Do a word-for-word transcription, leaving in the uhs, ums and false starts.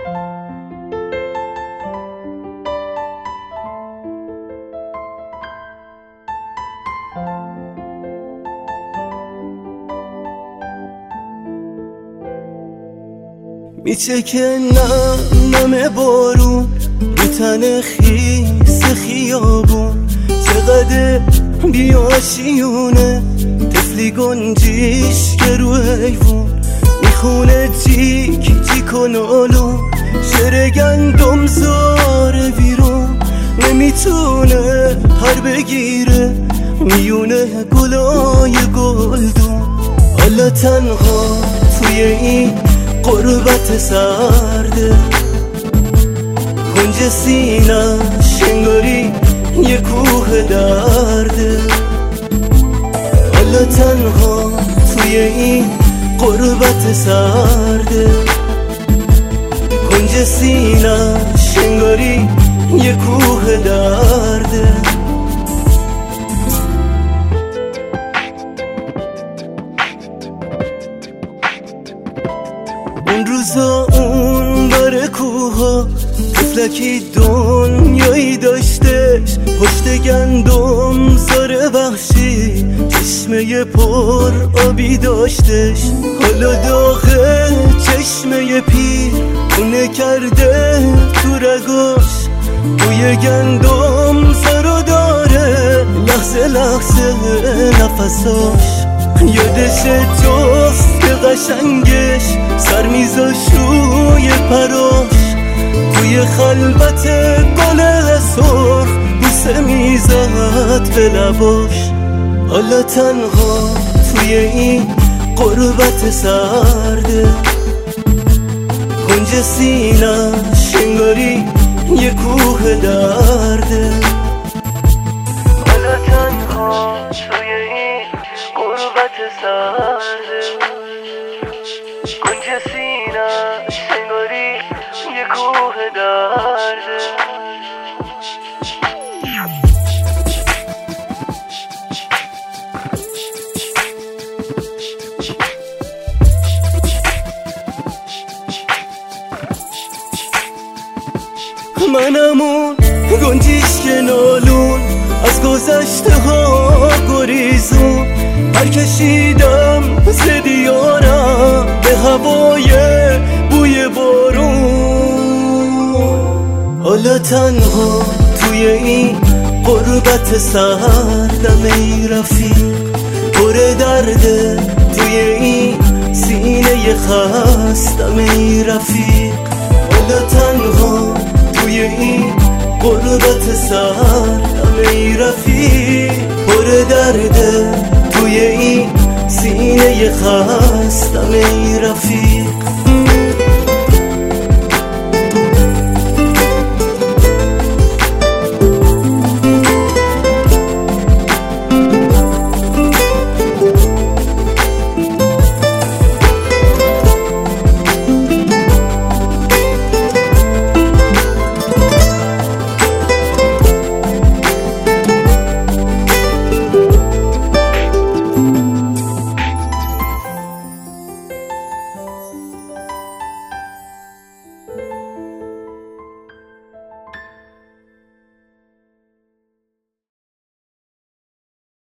میچکه نم نم بارون رو تن خیس خیابون، چقدر بیاشیونه طفلی گنجیش که رو حیوون، میخونه جیک جیک و نالون، شر گندم زاره بیرون، نمیتونه پر بگیره میونه گلای گلدون. حالا تنها توی این قربت سرده، کنج سینه‌ش انگاری یه کوه درده. حالا تنها توی این قربت سرده، کنج سینه‌ش انگاری یه کوه درده. اون روزا اون بر کوها طفلکی دنیایی داشتش، پشت گندم زار وحشی چشمه پر آبی داشتش. حالا داغه چشمه پیر خونه کرده تو رگاش، بوی گندم زارو داره لحظه لحظه نفساش. یادش جفت قشنگش سر میذاش روی پراش، توی خلوت گل سرخ بوسه میزد به لباش. حالا تنها توی این قربت سرده، کنج سینه‌ش انگاری یه کوه درده. حالا تنها توی این قربت سرده، کنج سینه‌ش انگاری یه کوه درده. منمون گنجیش که نالون از گذشته ها گریزون، برکشیدم ز دیارم به هوای بوی بارون. حالا تنها توی این قربت سردم ای رفیق، پر درده توی این سینه خستم ای رفیق. حالا تنها توی این قربت سردم ای رفیق، پر درده توی این سینه خستم